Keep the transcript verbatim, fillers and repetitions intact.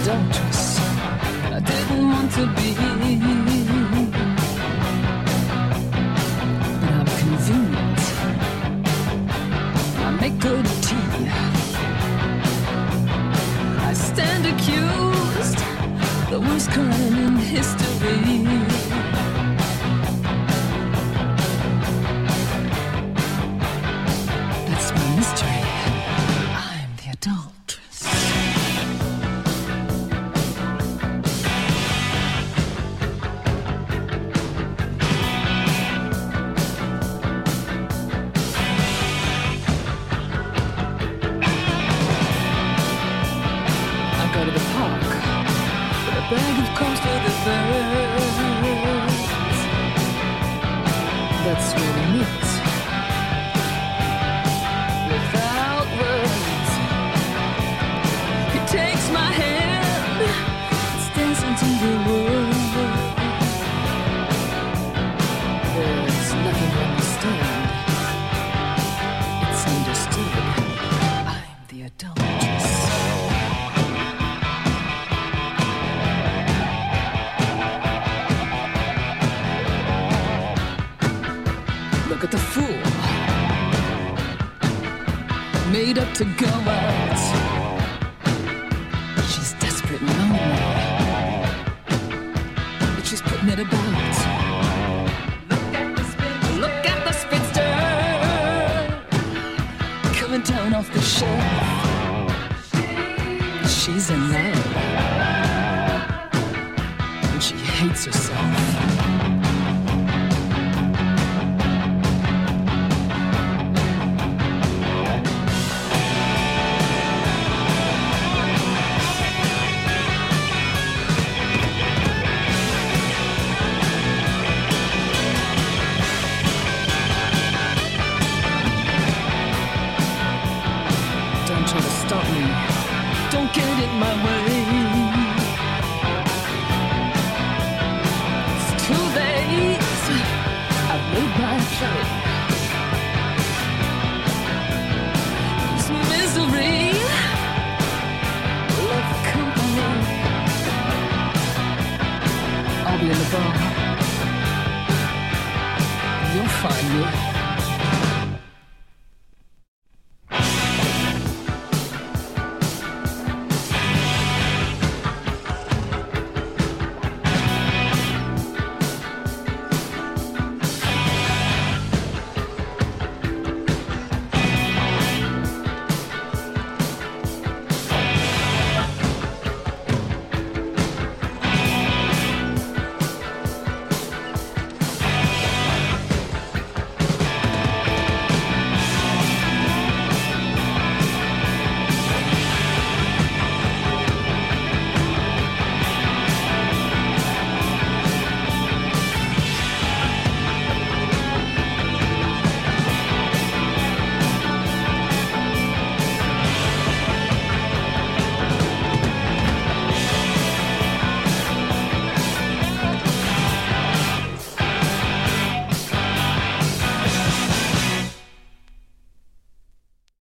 adulteress, and I didn't want to be. But I'm convenient. I make good tea. I stand accused, the worst crime in history. That's my mystery. I'm the adulteress. I go to the park with a bag of coast with birds. That's where we meet. Without words, he takes my hand, stares into the world. There's nothing to understand. It's understood. I'm the adulteress. Look at the fool, made up to go out. She's desperate and lonely, but she's putting it about. Look at the spinster, look at the spinster, coming down off the shelf. She's in love, and she hates herself. Don't try to stop me. Don't get in my way. It's too late. I've made my play. This misery